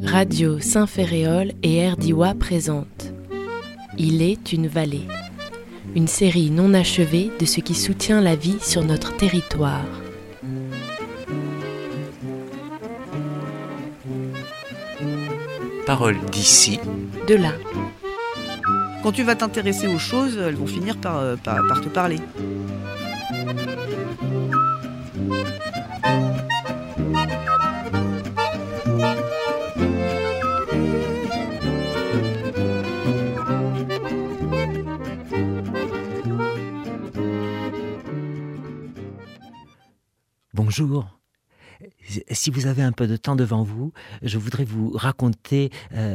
Radio Saint-Ferréol et RDIWA présentent Il est une vallée, une série non achevée de ce qui soutient la vie sur notre territoire. Paroles d'ici, de là. Quand tu vas t'intéresser aux choses, elles vont finir par te parler. Bonjour. Si vous avez un peu de temps devant vous, je voudrais vous raconter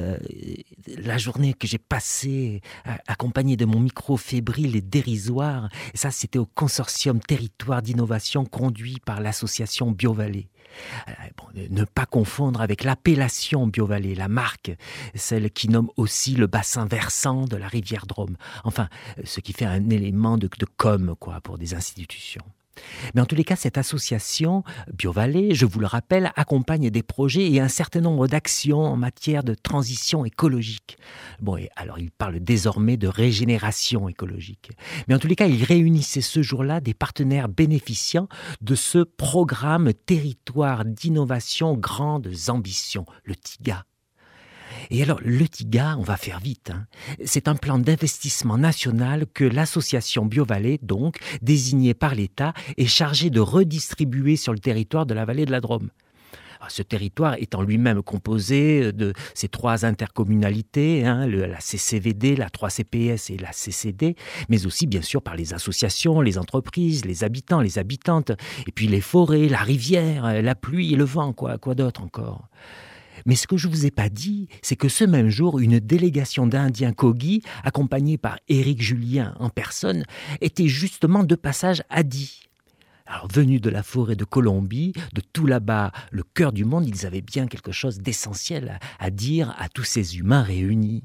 la journée que j'ai passée accompagnée de mon micro fébrile et dérisoire. Et ça, c'était au consortium territoire d'innovation conduit par l'association BioVallée. Ne pas confondre avec l'appellation BioVallée, la marque, celle qui nomme aussi le bassin versant de la rivière Drôme. Enfin, ce qui fait un élément de com' pour des institutions. Mais en tous les cas, cette association BioVallée, je vous le rappelle, accompagne des projets et un certain nombre d'actions en matière de transition écologique. Et alors il parle désormais de régénération écologique. Mais en tous les cas, il réunissait ce jour-là des partenaires bénéficiants de ce programme Territoire d'innovation Grandes Ambitions, le TIGA. Et alors, le TIGA, on va faire vite, c'est un plan d'investissement national que l'association BioVallée, donc, désignée par l'État, est chargée de redistribuer sur le territoire de la vallée de la Drôme. Alors, ce territoire étant lui-même composé de ces trois intercommunalités, la CCVD, la 3CPS et la CCD, mais aussi bien sûr par les associations, les entreprises, les habitants, les habitantes, et puis les forêts, la rivière, la pluie et le vent, quoi d'autre encore. Mais ce que je ne vous ai pas dit, c'est que ce même jour, une délégation d'Indiens Kogi, accompagnée par Éric Julien en personne, était justement de passage à Die. Alors, venus de la forêt de Colombie, de tout là-bas, le cœur du monde, ils avaient bien quelque chose d'essentiel à dire à tous ces humains réunis.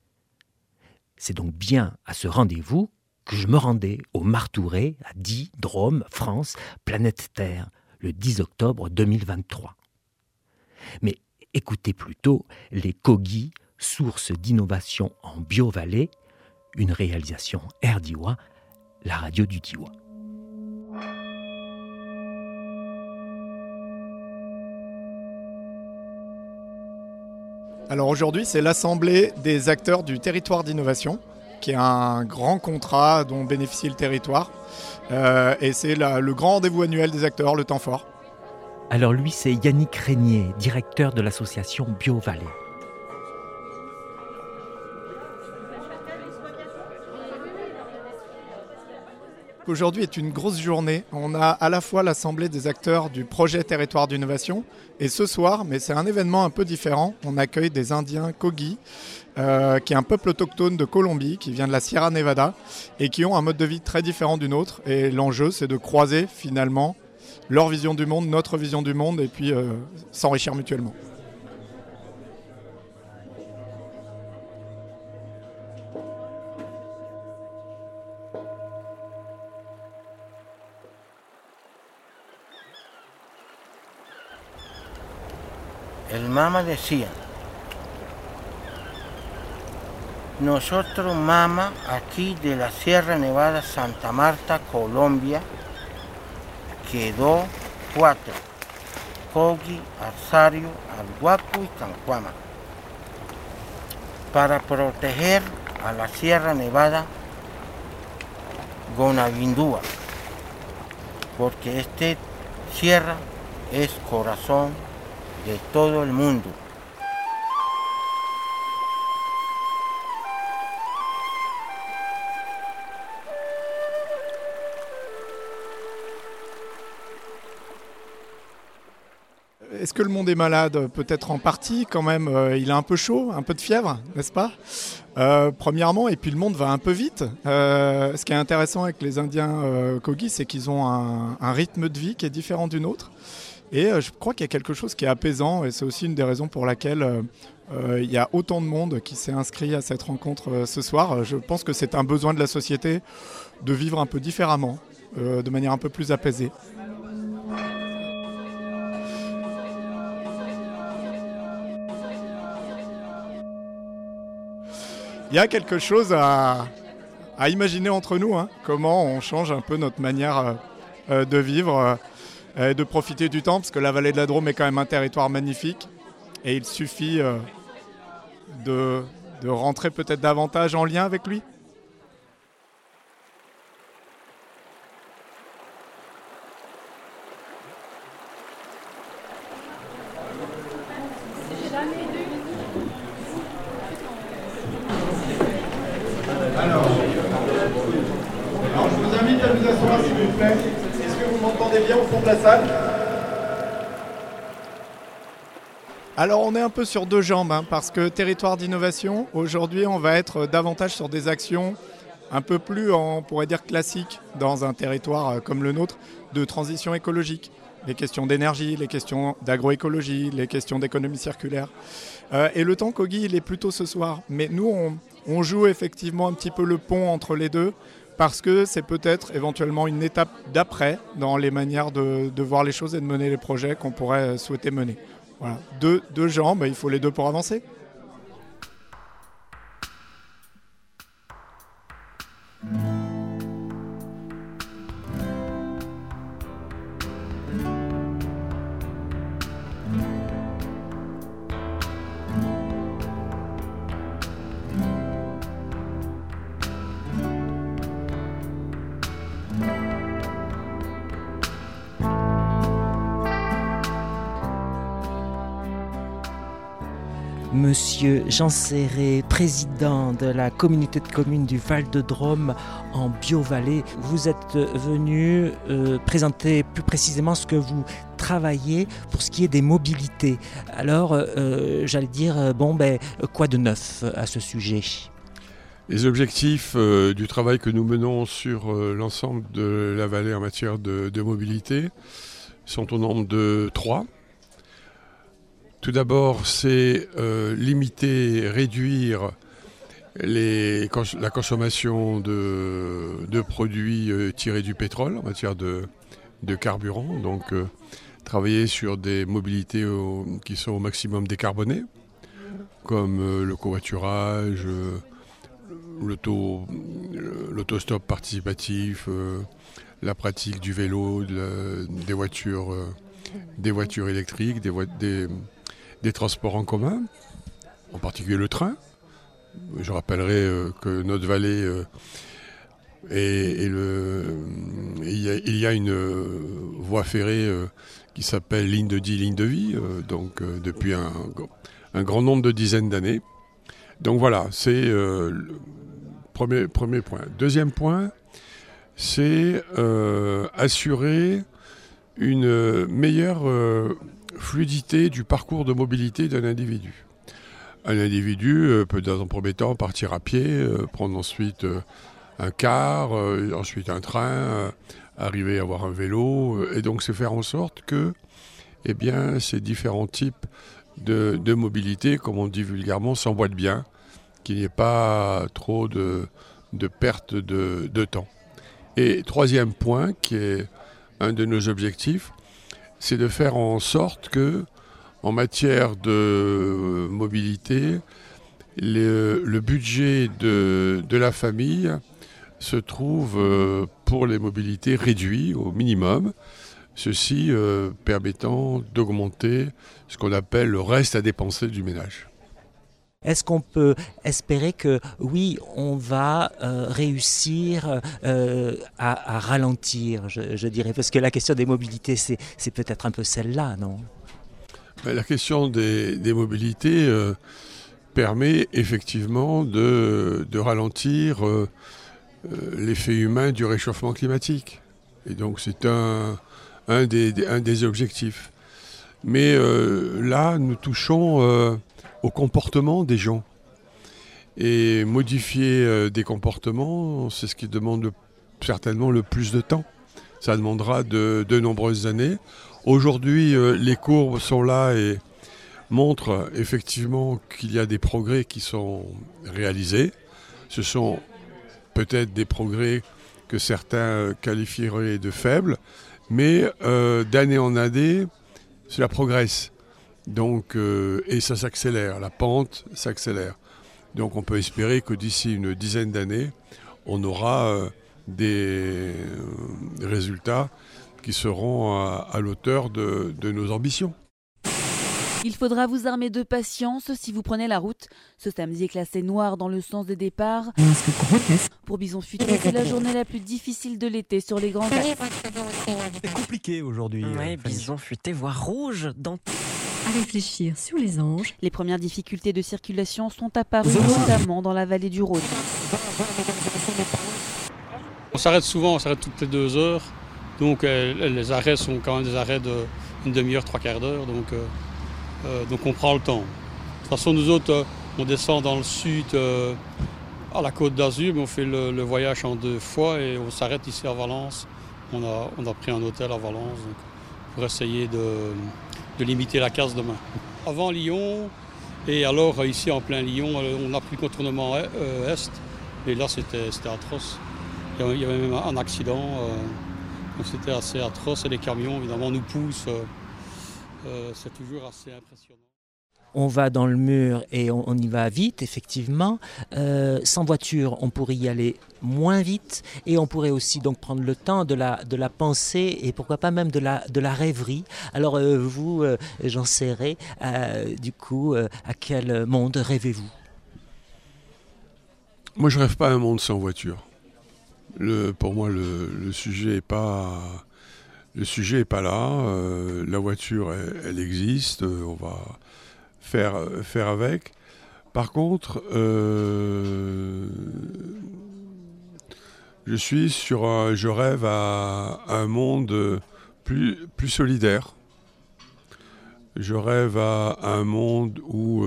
C'est donc bien à ce rendez-vous que je me rendais au Martouré, à Die, Drôme, France, planète Terre, le 10 octobre 2023. Mais écoutez plutôt les Kogi, source d'innovation en BioVallée, une réalisation RDIWA, la radio du Diois. Alors aujourd'hui, c'est l'Assemblée des acteurs du territoire d'innovation, qui est un grand contrat dont bénéficie le territoire. Et c'est le grand rendez-vous annuel des acteurs, le temps fort. Alors lui, c'est Yannick Régnier, directeur de l'association BioVallée. Aujourd'hui est une grosse journée. On a à la fois l'Assemblée des acteurs du projet Territoire d'innovation et ce soir, mais c'est un événement un peu différent, on accueille des Indiens Kogi, qui est un peuple autochtone de Colombie, qui vient de la Sierra Nevada et qui ont un mode de vie très différent du nôtre. Et l'enjeu, c'est de croiser finalement leur vision du monde, notre vision du monde, et puis s'enrichir mutuellement. El mama decía, nosotros mama aquí de la Sierra Nevada Santa Marta, Colombia, quedó 4, Kogi, Arzario, Alguaco y Cancuama, para proteger a la Sierra Nevada Gonavindúa, porque esta sierra es corazón de todo el mundo. Est-ce que le monde est malade ? Peut-être en partie quand même. Il a un peu chaud, un peu de fièvre, n'est-ce pas ? Premièrement, et puis le monde va un peu vite. Ce qui est intéressant avec les Indiens Kogi, c'est qu'ils ont un rythme de vie qui est différent du nôtre. Et je crois qu'il y a quelque chose qui est apaisant, et c'est aussi une des raisons pour laquelle il y a autant de monde qui s'est inscrit à cette rencontre ce soir. Je pense que c'est un besoin de la société de vivre un peu différemment, de manière un peu plus apaisée. il y a quelque chose à imaginer entre nous, hein, comment on change un peu notre manière de vivre et de profiter du temps, parce que la vallée de la Drôme est quand même un territoire magnifique et il suffit de rentrer peut-être davantage en lien avec lui. Alors, je vous invite à vous asseoir s'il vous plaît. Est-ce que vous m'entendez bien au fond de la salle ? Alors on est un peu sur deux jambes, hein, parce que territoire d'innovation, aujourd'hui on va être davantage sur des actions un peu plus, on pourrait dire, classiques dans un territoire comme le nôtre, de transition écologique. Les questions d'énergie, les questions d'agroécologie, les questions d'économie circulaire. Et le temps Kogi, il est plutôt ce soir. Mais nous, on joue effectivement un petit peu le pont entre les deux, parce que c'est peut-être éventuellement une étape d'après dans les manières de voir les choses et de mener les projets qu'on pourrait souhaiter mener. Voilà. Deux jambes, il faut les deux pour avancer. Monsieur Jean Serré, président de la communauté de communes du Val-de-Drôme en Bio-Vallée, vous êtes venu présenter plus précisément ce que vous travaillez pour ce qui est des mobilités. Alors, j'allais dire, quoi de neuf à ce sujet ? Les objectifs du travail que nous menons sur l'ensemble de la vallée en matière de mobilité sont au nombre de 3. Tout d'abord, c'est limiter, réduire la consommation de produits tirés du pétrole en matière de carburant. Donc, travailler sur des mobilités qui sont au maximum décarbonées, comme le covoiturage, l'autostop participatif, la pratique du vélo, des voitures électriques, des transports en commun, en particulier le train. Je rappellerai que notre vallée, il y a une voie ferrée qui s'appelle ligne de 10, ligne de vie, depuis un grand nombre de dizaines d'années. Donc voilà, c'est le premier point. Deuxième point, c'est assurer une meilleure fluidité du parcours de mobilité d'un individu. Un individu peut dans un premier temps partir à pied, prendre ensuite un car, ensuite un train, arriver à avoir un vélo, et donc c'est faire en sorte que ces différents types de mobilité, comme on dit vulgairement, s'emboîtent bien, qu'il n'y ait pas trop de perte de temps. Et troisième point, qui est un de nos objectifs, c'est de faire en sorte que, en matière de mobilité, le budget de la famille se trouve pour les mobilités réduit au minimum, ceci permettant d'augmenter ce qu'on appelle le reste à dépenser du ménage. Est-ce qu'on peut espérer que, oui, on va réussir à ralentir, je dirais, parce que la question des mobilités, c'est peut-être un peu celle-là, non ? La question des mobilités permet effectivement de ralentir l'effet humain du réchauffement climatique. Et donc c'est un des objectifs. Mais là, nous touchons au comportement des gens. Et modifier des comportements, c'est ce qui demande certainement le plus de temps. Ça demandera de nombreuses années. Aujourd'hui, les courbes sont là et montrent effectivement qu'il y a des progrès qui sont réalisés. Ce sont peut-être des progrès que certains qualifieraient de faibles, mais d'année en année, cela progresse. Donc, et ça s'accélère, la pente s'accélère. Donc on peut espérer que d'ici une dizaine d'années, on aura des résultats qui seront à l'auteur de nos ambitions. Il faudra vous armer de patience si vous prenez la route. Ce samedi est classé noir dans le sens de départ. Pour Bison Futé, c'est la journée la plus difficile de l'été sur les grands axes. C'est compliqué aujourd'hui. Oui, Bison Futé voire rouge dans... À réfléchir sur les anges. Les premières difficultés de circulation sont apparues notamment dans la vallée du Rhône. On s'arrête souvent, on s'arrête toutes les 2 heures. Donc les arrêts sont quand même des arrêts d'une demi-heure, 3/4 d'heure. Donc on prend le temps. De toute façon, nous autres, on descend dans le sud à la Côte d'Azur, mais on fait le voyage en 2 fois et on s'arrête ici à Valence. On a pris un hôtel à Valence donc, pour essayer de limiter la casse demain. Avant Lyon, et alors ici en plein Lyon, on a pris le contournement est, et là c'était atroce. Il y avait même un accident, donc c'était assez atroce et les camions évidemment nous poussent. C'est toujours assez impressionnant. On va dans le mur et on y va vite, effectivement. Sans voiture, on pourrait y aller moins vite et on pourrait aussi donc prendre le temps de la pensée et pourquoi pas même de la rêverie. Alors vous, Jean Serret, du coup, à quel monde rêvez-vous ? Moi, je rêve pas à un monde sans voiture. Pour moi, le sujet est pas... Le sujet n'est pas là, la voiture elle existe, on va faire avec. Par contre, je rêve à un monde plus solidaire. Je rêve à un monde où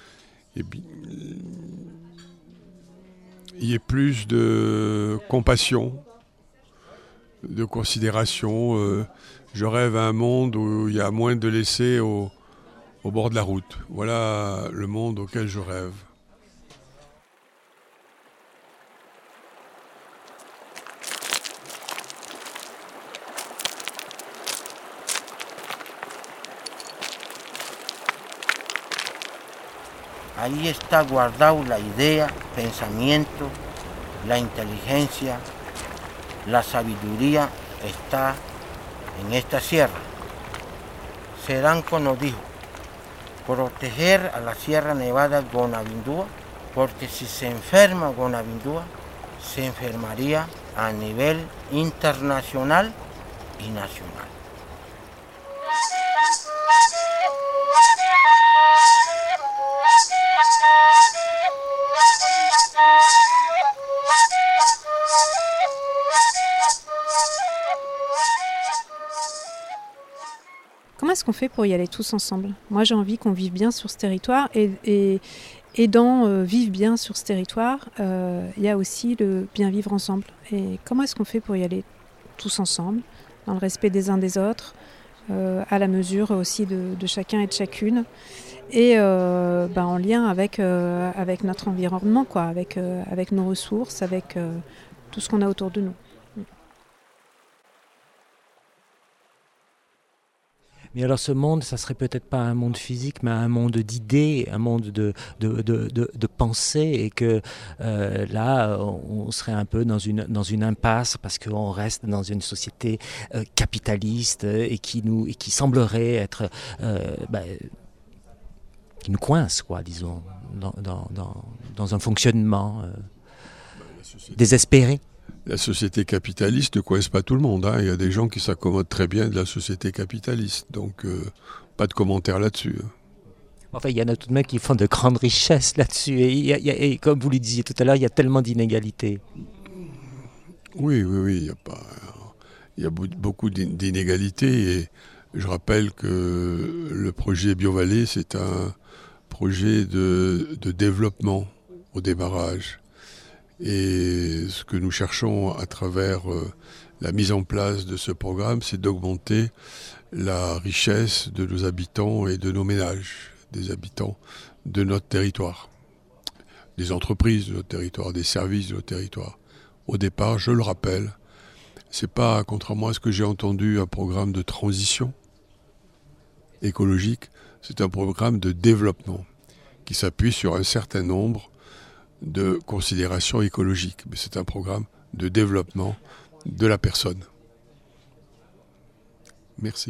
il y ait plus de compassion, de considération. Je rêve à un monde où il y a moins de laissés au bord de la route. Voilà le monde auquel je rêve. Ahí está guardado la idea, pensamiento, la inteligencia, la sabiduría está en esta sierra. Seranco nos dijo, proteger a la Sierra Nevada Gonavindúa, porque si se enferma Gonavindúa, se enfermaría a nivel internacional y nacional. Comment est-ce qu'on fait pour y aller tous ensemble ? Moi, j'ai envie qu'on vive bien sur ce territoire et dans vivre bien sur ce territoire, il y a aussi le bien vivre ensemble. Et comment est-ce qu'on fait pour y aller tous ensemble, dans le respect des uns des autres, à la mesure aussi de chacun et de chacune, et en lien avec notre environnement, quoi, avec nos ressources, avec tout ce qu'on a autour de nous. Mais alors ce monde, ça serait peut-être pas un monde physique, mais un monde d'idées, un monde de pensée, et que là, on serait un peu dans une impasse parce qu'on reste dans une société capitaliste et qui semblerait être qui nous coince, quoi, disons, dans un fonctionnement désespéré. La société capitaliste ne coince pas tout le monde. Il y a des gens qui s'accommodent très bien de la société capitaliste. Donc, pas de commentaire là-dessus. Enfin, il y en a tout de même qui font de grandes richesses là-dessus. Et comme vous le disiez tout à l'heure, il y a tellement d'inégalités. Oui. Il y a beaucoup d'inégalités. Et je rappelle que le projet BioVallée, c'est un projet de développement au démarrage. Et ce que nous cherchons à travers la mise en place de ce programme, c'est d'augmenter la richesse de nos habitants et de nos ménages, des habitants de notre territoire, des entreprises de notre territoire, des services de notre territoire. Au départ, je le rappelle, c'est pas, contrairement à ce que j'ai entendu, un programme de transition écologique, c'est un programme de développement qui s'appuie sur un certain nombre de considération écologique, mais c'est un programme de développement de la personne. Merci.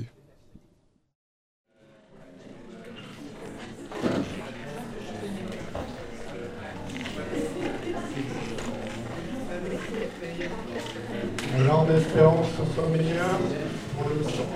Alors, d'espérance que ce soit meilleur, on le sent.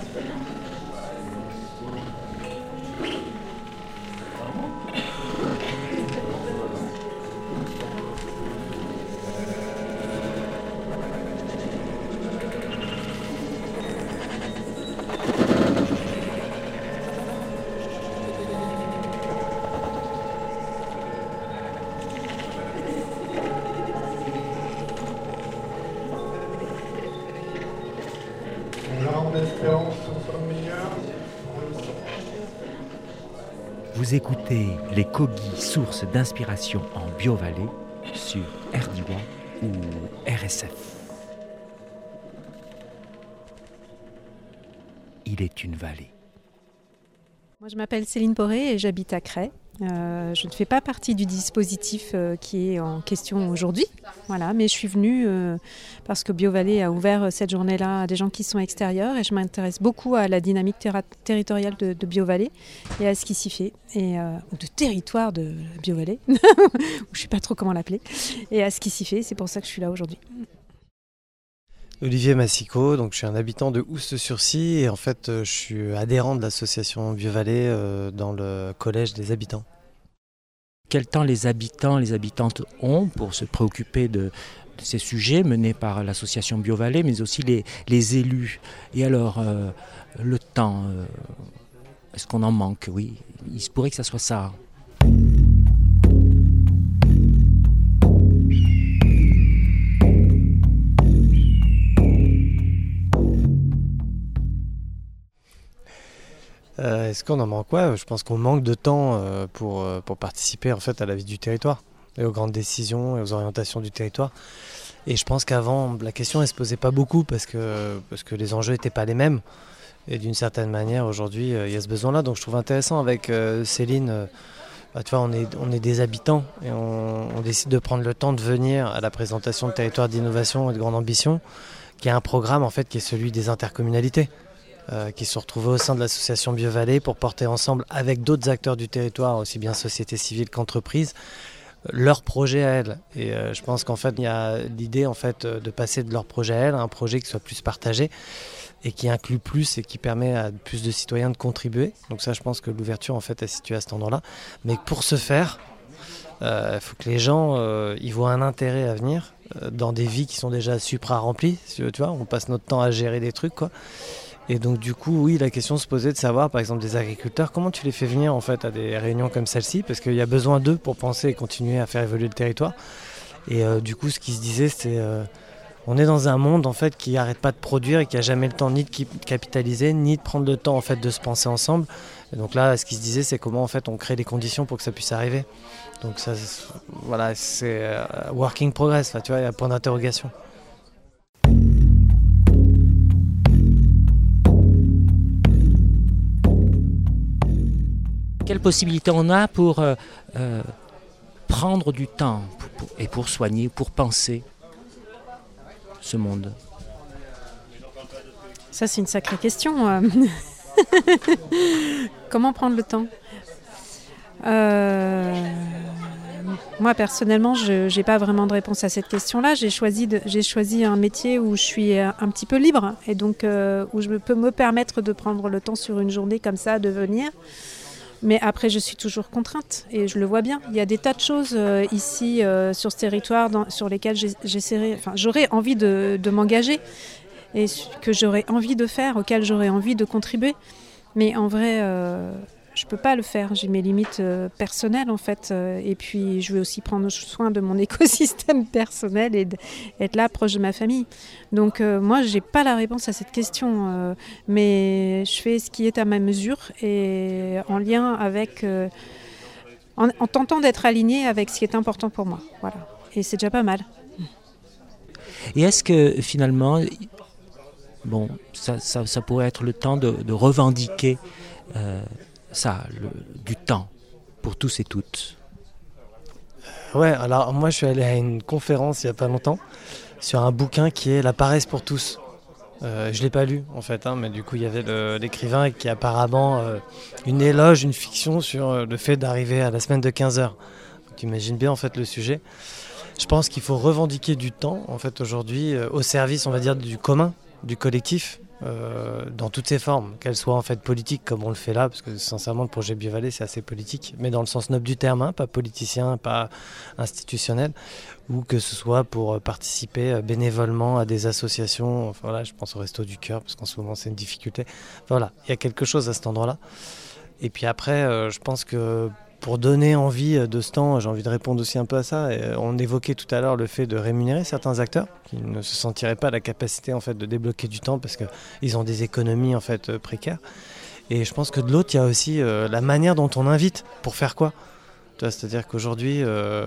Vous écoutez les Kogis, source d'inspiration en Biovallée sur RDIWA ou RSF. Il est une vallée. Moi, je m'appelle Céline Poré et j'habite à Cray. Je ne fais pas partie du dispositif qui est en question aujourd'hui, voilà, mais je suis venue parce que Biovallée a ouvert cette journée-là à des gens qui sont extérieurs et je m'intéresse beaucoup à la dynamique territoriale de Biovallée et à ce qui s'y fait, ou de territoire de Biovallée, je ne sais pas trop comment l'appeler, et à ce qui s'y fait, c'est pour ça que je suis là aujourd'hui. Olivier Massico, donc je suis un habitant de Oust-sur-Scie et en fait je suis adhérent de l'association Biovallée dans le collège des habitants. Quel temps les habitants, les habitantes ont pour se préoccuper de ces sujets menés par l'association Biovallée, mais aussi les élus. Et alors, le temps, est-ce qu'on en manque? Oui, il se pourrait que ça soit ça. Est-ce qu'on en manque? Je pense qu'on manque de temps pour participer en fait à la vie du territoire et aux grandes décisions et aux orientations du territoire. Et je pense qu'avant, la question ne se posait pas beaucoup parce que les enjeux n'étaient pas les mêmes. Et d'une certaine manière, aujourd'hui, il y a ce besoin-là. Donc je trouve intéressant avec Céline, tu vois, on est des habitants et on décide de prendre le temps de venir à la présentation de territoire d'innovation et de grande ambition, qui est un programme en fait qui est celui des intercommunalités. Qui se sont retrouvés au sein de l'association Biovallée pour porter ensemble avec d'autres acteurs du territoire, aussi bien société civile qu'entreprise, leur projet à elles. Et je pense qu'en fait, il y a l'idée en fait, de passer de leur projet à elles à un projet qui soit plus partagé et qui inclut plus et qui permet à plus de citoyens de contribuer. Donc ça, je pense que l'ouverture en fait est située à cet endroit-là. Mais pour ce faire, il faut que les gens y voient un intérêt à venir dans des vies qui sont déjà supra-remplies. Tu vois, on passe notre temps à gérer des trucs, quoi. Et donc du coup, oui, la question se posait de savoir, par exemple, des agriculteurs, comment tu les fais venir en fait à des réunions comme celle-ci, parce qu'il y a besoin d'eux pour penser et continuer à faire évoluer le territoire. Et du coup, ce qui se disait, c'est on est dans un monde en fait qui n'arrête pas de produire et qui n'a jamais le temps ni de capitaliser, ni de prendre le temps en fait de se penser ensemble. Et donc là, ce qui se disait, c'est comment en fait on crée les conditions pour que ça puisse arriver. Donc ça, voilà, c'est working progress, tu vois, il y a point d'interrogation. Quelle possibilité on a pour prendre du temps et pour soigner, pour penser ce monde? Ça, c'est une sacrée question. Comment prendre le temps? Moi, personnellement, je n'ai pas vraiment de réponse à cette question-là. J'ai choisi un métier où je suis un petit peu libre et donc où je peux me permettre de prendre le temps sur une journée comme ça, de venir. Mais après, je suis toujours contrainte et je le vois bien. Il y a des tas de choses ici sur ce territoire sur lesquelles j'aurais envie de m'engager et que j'aurais envie de faire, auxquelles j'aurais envie de contribuer. Mais en vrai, je ne peux pas le faire. J'ai mes limites personnelles en fait. Et puis, je veux aussi prendre soin de mon écosystème personnel et être là proche de ma famille. Donc, moi, je n'ai pas la réponse à cette question. Mais je fais ce qui est à ma mesure et en lien avec... en tentant d'être alignée avec ce qui est important pour moi. Voilà. Et c'est déjà pas mal. Et est-ce que finalement, bon, ça pourrait être le temps de revendiquer du temps pour tous et toutes? Ouais, alors moi je suis allé à une conférence il n'y a pas longtemps sur un bouquin qui est La paresse pour tous. Je ne l'ai pas lu en fait, mais du coup il y avait l'écrivain qui apparemment une éloge, une fiction sur le fait d'arriver à la semaine de 15 heures. Tu imagines bien en fait le sujet. Je pense qu'il faut revendiquer du temps en fait aujourd'hui au service, on va dire, du commun, du collectif, dans toutes ses formes, qu'elles soient en fait politiques comme on le fait là, parce que sincèrement le projet Biovallée c'est assez politique, mais dans le sens noble du terme, pas politicien, pas institutionnel, ou que ce soit pour participer bénévolement à des associations. Enfin, voilà, je pense au Resto du Cœur parce qu'en ce moment c'est une difficulté. Enfin, voilà, il y a quelque chose à cet endroit-là. Et puis après, je pense que pour donner envie de ce temps, j'ai envie de répondre aussi un peu à ça. Et on évoquait tout à l'heure le fait de rémunérer certains acteurs qui ne se sentiraient pas à la capacité en fait de débloquer du temps parce qu'ils ont des économies en fait précaires. Et je pense que de l'autre, il y a aussi la manière dont on invite pour faire quoi. Tu vois, c'est-à-dire qu'aujourd'hui,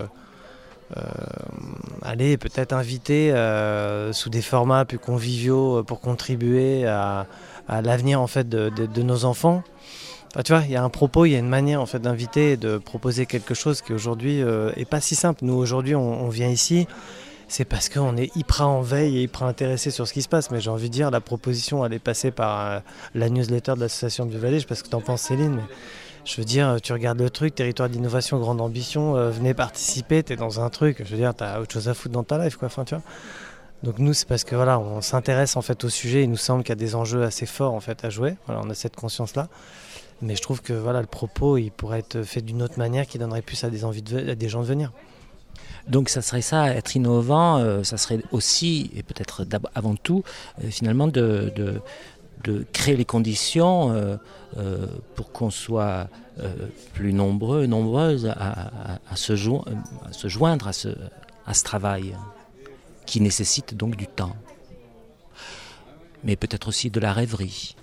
aller peut-être inviter sous des formats plus conviviaux pour contribuer à l'avenir en fait de nos enfants. Enfin, tu vois, il y a un propos, il y a une manière en fait d'inviter et de proposer quelque chose qui aujourd'hui est pas si simple. Nous aujourd'hui on vient ici, c'est parce qu'on est hyper en veille et hyper intéressé sur ce qui se passe. Mais j'ai envie de dire, la proposition elle est passée par la newsletter de l'association Biovallée. Je sais pas ce que tu en penses Céline, mais je veux dire, tu regardes le truc, territoire d'innovation, grande ambition, venez participer, t'es dans un truc, je veux dire, t'as autre chose à foutre dans ta life quoi, enfin tu vois. Donc nous c'est parce que voilà, on s'intéresse en fait au sujet, il nous semble qu'il y a des enjeux assez forts en fait à jouer, voilà, on a cette conscience là. Mais je trouve que voilà, le propos il pourrait être fait d'une autre manière qui donnerait plus à des gens de venir. Donc ça serait ça, être innovant, ça serait aussi, et peut-être avant tout, finalement de créer les conditions pour qu'on soit plus nombreux, nombreuses à se joindre à ce travail qui nécessite donc du temps. Mais peut-être aussi de la rêverie,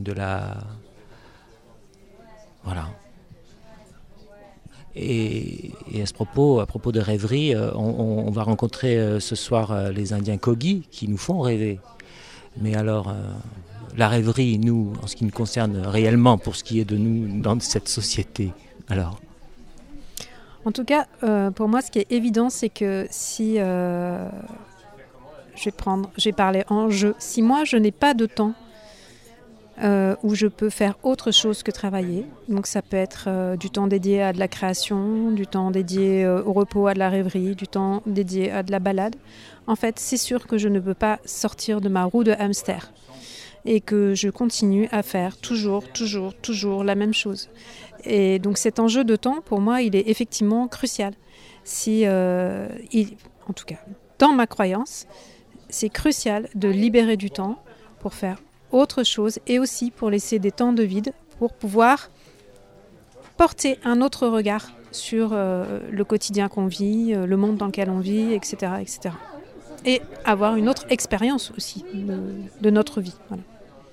Voilà. Et à propos de rêverie, on va rencontrer ce soir les Indiens Kogi qui nous font rêver. Mais alors, la rêverie, nous, en ce qui nous concerne réellement, pour ce qui est de nous dans cette société, alors ? En tout cas, pour moi, ce qui est évident, c'est que si... j'ai parlé en jeu. Si moi, je n'ai pas de temps où je peux faire autre chose que travailler. Donc ça peut être du temps dédié à de la création, du temps dédié au repos, à de la rêverie, du temps dédié à de la balade. En fait, c'est sûr que je ne peux pas sortir de ma roue de hamster et que je continue à faire toujours la même chose. Et donc cet enjeu de temps, pour moi, il est effectivement crucial. En tout cas, dans ma croyance, c'est crucial de libérer du temps pour faire autre chose et aussi pour laisser des temps de vide pour pouvoir porter un autre regard sur le quotidien qu'on vit, le monde dans lequel on vit, etc. etc. Et avoir une autre expérience aussi de notre vie. Voilà.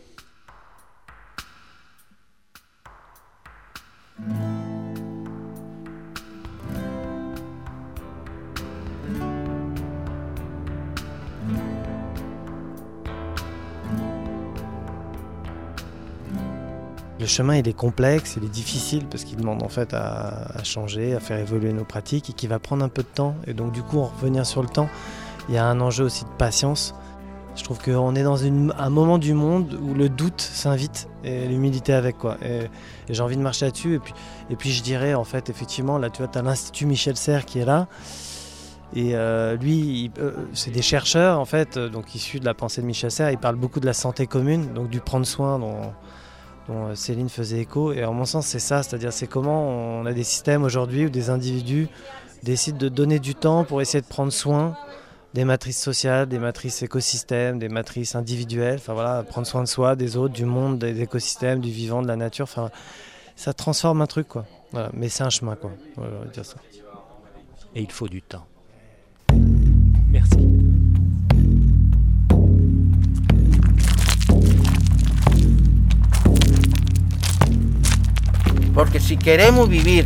Le chemin il est complexe, il est difficile parce qu'il demande en fait à changer, à faire évoluer nos pratiques et qui va prendre un peu de temps. Et donc du coup, en revenir sur le temps, il y a un enjeu aussi de patience. Je trouve qu'on est dans un moment du monde où le doute s'invite et l'humilité avec quoi. Et j'ai envie de marcher là-dessus. Et puis je dirais en fait effectivement là tu vois, t'as l'Institut Michel Serres qui est là. Et lui, c'est des chercheurs en fait, donc issus de la pensée de Michel Serres. Il parle beaucoup de la santé commune, donc du prendre soin dont Céline faisait écho. Et en mon sens, c'est ça, c'est-à-dire c'est comment on a des systèmes aujourd'hui où des individus décident de donner du temps pour essayer de prendre soin des matrices sociales, des matrices écosystèmes, des matrices individuelles, enfin voilà, prendre soin de soi, des autres, du monde, des écosystèmes, du vivant, de la nature, enfin ça transforme un truc quoi. Voilà, mais c'est un chemin quoi. Voilà, on va dire ça. Et il faut du temps. Merci. Porque si queremos vivir,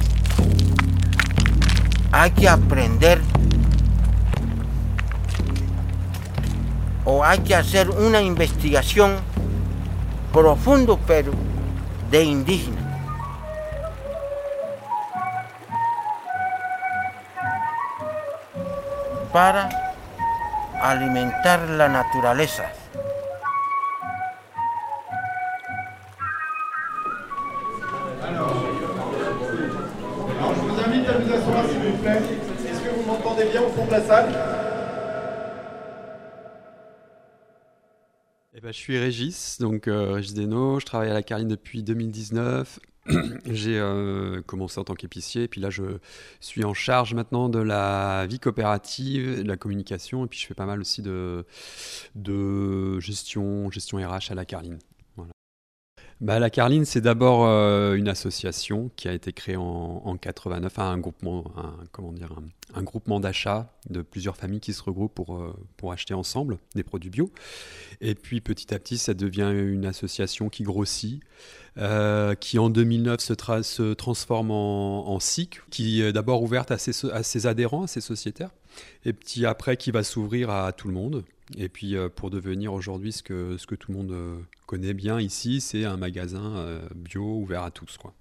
hay que aprender o hay que hacer una investigación profundo pero de indígena. para alimentar la naturaleza. Alors, je vous invite à vous asseoir s'il vous plaît. Est-ce que vous m'entendez bien au fond de la salle ? Je suis Régis, donc Régis Desnaux, je travaille à la Carline depuis 2019. J'ai commencé en tant qu'épicier, et puis là je suis en charge maintenant de la vie coopérative, de la communication, et puis je fais pas mal aussi de gestion RH à la Carline. Voilà. La Carline, c'est d'abord une association qui a été créée en 89, un groupement d'achat de plusieurs familles qui se regroupent pour acheter ensemble des produits bio. Et puis petit à petit, ça devient une association qui grossit, qui en 2009 se transforme en SIC, qui est d'abord ouverte à ses adhérents, à ses sociétaires, et puis après qui va s'ouvrir à tout le monde. Et puis pour devenir aujourd'hui ce que tout le monde connaît bien ici, c'est un magasin bio ouvert à tous, quoi.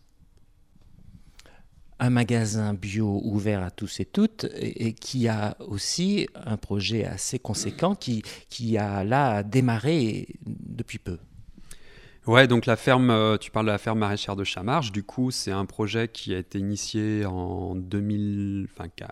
Un magasin bio ouvert à tous et toutes, et qui a aussi un projet assez conséquent qui a là démarré depuis peu. Ouais, donc la ferme, tu parles de la ferme maraîchère de Chamarges. Du coup, c'est un projet qui a été initié en 2000,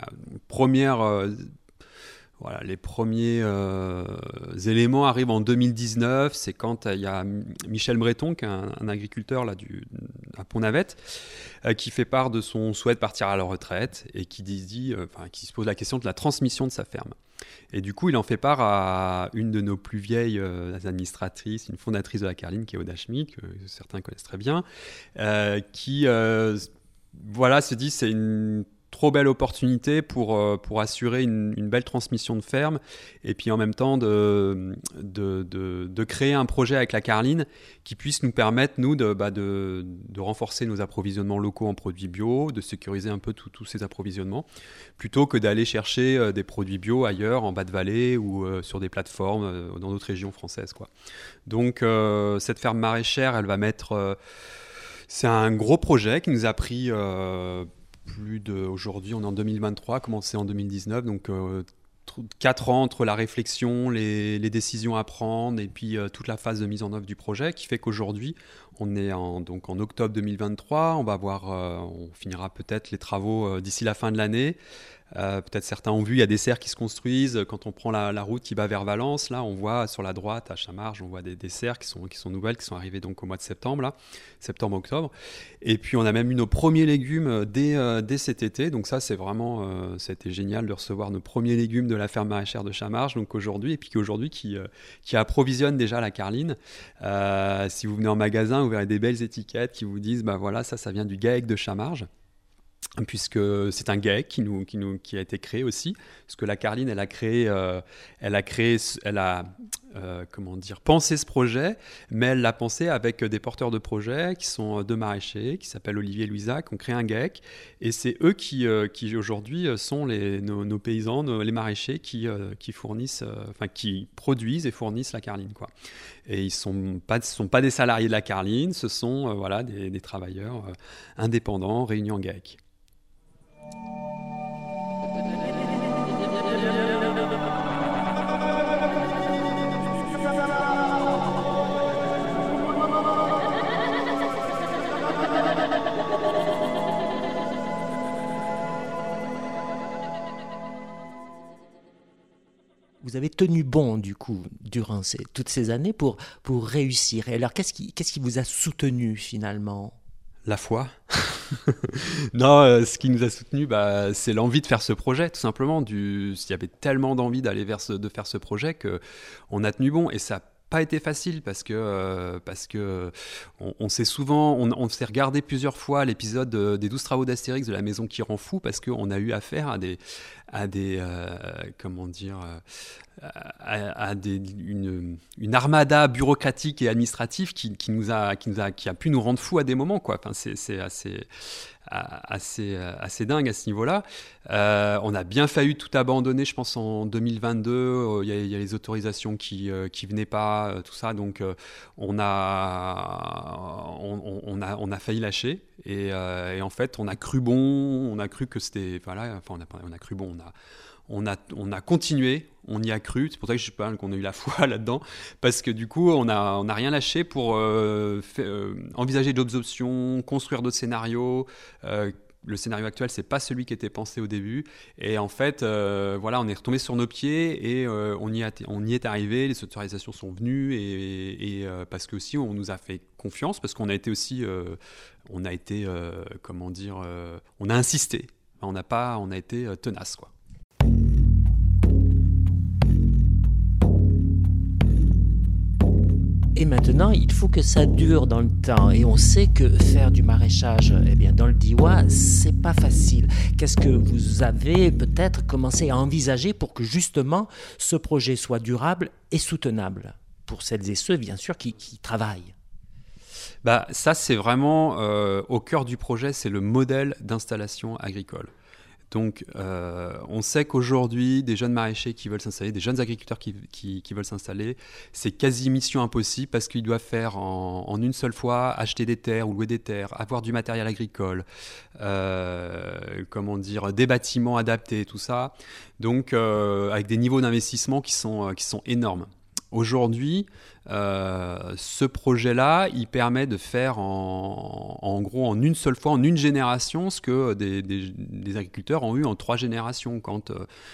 les premiers éléments arrivent en 2019. C'est quand il y a Michel Breton, qui est un agriculteur là, à Pont-Navette, qui fait part de son souhait de partir à la retraite et qui se pose la question de la transmission de sa ferme. Et du coup, il en fait part à une de nos plus vieilles administratrices, une fondatrice de la Carline, qui est Oda Schmidt, que certains connaissent très bien, qui se dit c'est une trop belle opportunité pour assurer une belle transmission de ferme, et puis en même temps de créer un projet avec la Carline qui puisse nous permettre, nous, de renforcer nos approvisionnements locaux en produits bio, de sécuriser un peu tous ces approvisionnements, plutôt que d'aller chercher des produits bio ailleurs, en bas de vallée ou sur des plateformes dans d'autres régions françaises, quoi. Donc cette ferme maraîchère, elle va mettre... c'est un gros projet qui nous a pris... aujourd'hui, on est en 2023, commencé en 2019, donc 4 ans entre la réflexion, les décisions à prendre et puis toute la phase de mise en œuvre du projet, qui fait qu'aujourd'hui, on est en octobre 2023, on finira peut-être les travaux d'ici la fin de l'année. Peut-être certains ont vu, il y a des serres qui se construisent. Quand on prend la route qui va vers Valence, là, on voit sur la droite, à Chamarges, on voit des serres qui sont nouvelles, qui sont arrivées donc au mois de septembre, septembre-octobre. Et puis, on a même eu nos premiers légumes dès cet été. Donc ça, c'est vraiment, ça a été génial de recevoir nos premiers légumes de la ferme maraîchère de Chamarges, donc aujourd'hui, et puis qui approvisionne déjà la Carline. Si vous venez en magasin, vous verrez des belles étiquettes qui vous disent, ça vient du GAEC de Chamarges, puisque c'est un GAEC qui a été créé aussi, parce que la Carline, elle a pensé ce projet, mais elle l'a pensé avec des porteurs de projets qui sont deux maraîchers, qui s'appellent Olivier et Louisa, qui ont créé un GAEC, et c'est eux qui aujourd'hui sont nos paysans, les maraîchers qui produisent et fournissent la Carline, quoi. Et ils sont pas des salariés de la Carline, ce sont des travailleurs indépendants réunis en GAEC. Vous avez tenu bon, du coup, durant toutes ces années pour réussir. Et alors, qu'est-ce qui vous a soutenu, finalement ? La foi. Non, ce qui nous a soutenu, c'est l'envie de faire ce projet, tout simplement. Il y avait tellement d'envie d'aller de faire ce projet qu'on a tenu bon. Et ça n'a pas été facile parce que on s'est souvent, on s'est regardé plusieurs fois l'épisode des 12 travaux d'Astérix de la maison qui rend fou, parce qu'on a eu affaire à une armada bureaucratique et administrative qui a pu nous rendre fous à des moments, quoi. Enfin, c'est assez dingue à ce niveau-là. On a bien failli tout abandonner, je pense, en 2022. Il y a les autorisations qui venaient pas, tout ça. Donc, on a failli lâcher. Et en fait, on a cru bon. On a cru que c'était... Voilà, enfin, on a cru bon. on a continué, on y a cru. C'est pour ça que je parle qu'on a eu la foi là-dedans, parce que du coup, on a rien lâché pour envisager d'autres options, construire d'autres scénarios. Le scénario actuel, c'est pas celui qui était pensé au début. Et en fait, on est retombé sur nos pieds et on y est arrivé. Les autorisations sont venues et parce que aussi on nous a fait confiance, parce qu'on a été aussi, on a insisté. On a été tenace, quoi. Et maintenant, il faut que ça dure dans le temps. Et on sait que faire du maraîchage dans le Diois, c'est pas facile. Qu'est-ce que vous avez peut-être commencé à envisager pour que justement ce projet soit durable et soutenable pour celles et ceux, bien sûr, qui travaillent? Ça, c'est vraiment au cœur du projet, c'est le modèle d'installation agricole. Donc, on sait qu'aujourd'hui, des jeunes maraîchers qui veulent s'installer, des jeunes agriculteurs qui veulent s'installer, c'est quasi mission impossible parce qu'ils doivent faire en une seule fois, acheter des terres ou louer des terres, avoir du matériel agricole, des bâtiments adaptés, tout ça. Donc, avec des niveaux d'investissement qui sont énormes. Aujourd'hui, ce projet-là, il permet de faire en gros en une seule fois, en une génération, ce que des agriculteurs ont eu en 3 générations. Quand